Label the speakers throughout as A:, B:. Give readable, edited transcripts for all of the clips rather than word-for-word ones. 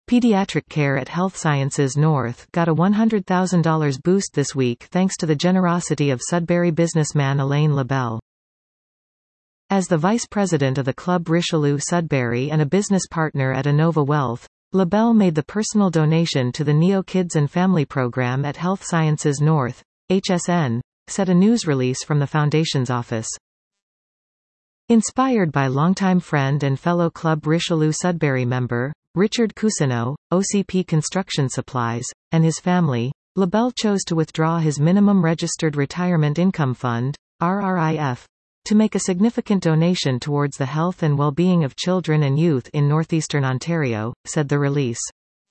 A: Pediatric care at Health Sciences North got a $100,000 boost this week thanks to the generosity of Sudbury businessman Alain Labelle. As the vice president of the Club Richelieu Sudbury and a business partner at Inova Wealth, Labelle made the personal donation to the Neo Kids and Family Program at Health Sciences North, HSN, said a news release from the foundation's office. Inspired by longtime friend and fellow Club Richelieu Sudbury member, Richard Cousineau, OCP Construction Supplies, and his family, Labelle chose to withdraw his Minimum Registered Retirement Income Fund, RRIF, to make a significant donation towards the health and well-being of children and youth in northeastern Ontario, said the release.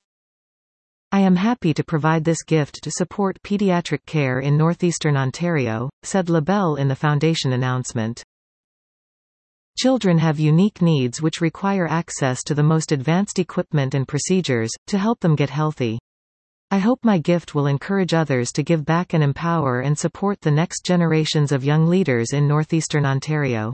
A: I am happy to provide this gift to support pediatric care in northeastern Ontario, said Labelle in the foundation announcement. Children have unique needs which require access to the most advanced equipment and procedures, to help them get healthy. I hope my gift will encourage others to give back and empower and support the next generations of young leaders in northeastern Ontario.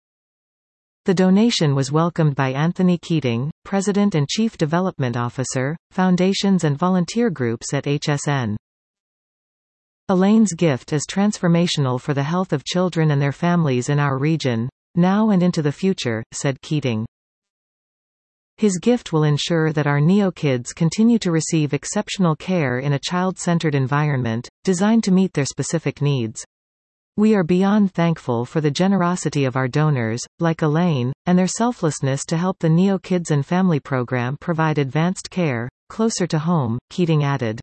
A: The donation was welcomed by Anthony Keating, President and Chief Development Officer, Foundations and Volunteer Groups at HSN. Alain's gift is transformational for the health of children and their families in our region, now and into the future, said Keating. His gift will ensure that our Neo Kids continue to receive exceptional care in a child-centered environment, designed to meet their specific needs. We are beyond thankful for the generosity of our donors, like Alain, and their selflessness to help the Neo Kids and Family Program provide advanced care, closer to home, Keating added.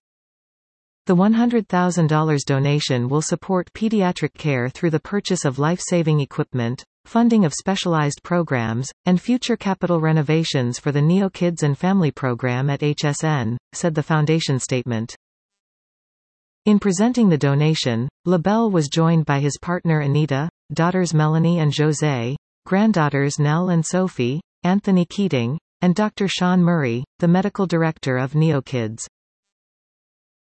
A: The $100,000 donation will support pediatric care through the purchase of life-saving equipment, funding of specialized programs, and future capital renovations for the Neo Kids and Family Program at HSN, said the foundation statement. In presenting the donation, Labelle was joined by his partner Anita, daughters Melanie and José, granddaughters Nell and Sophie, Anthony Keating, and Dr. Sean Murray, the medical director of Neo Kids.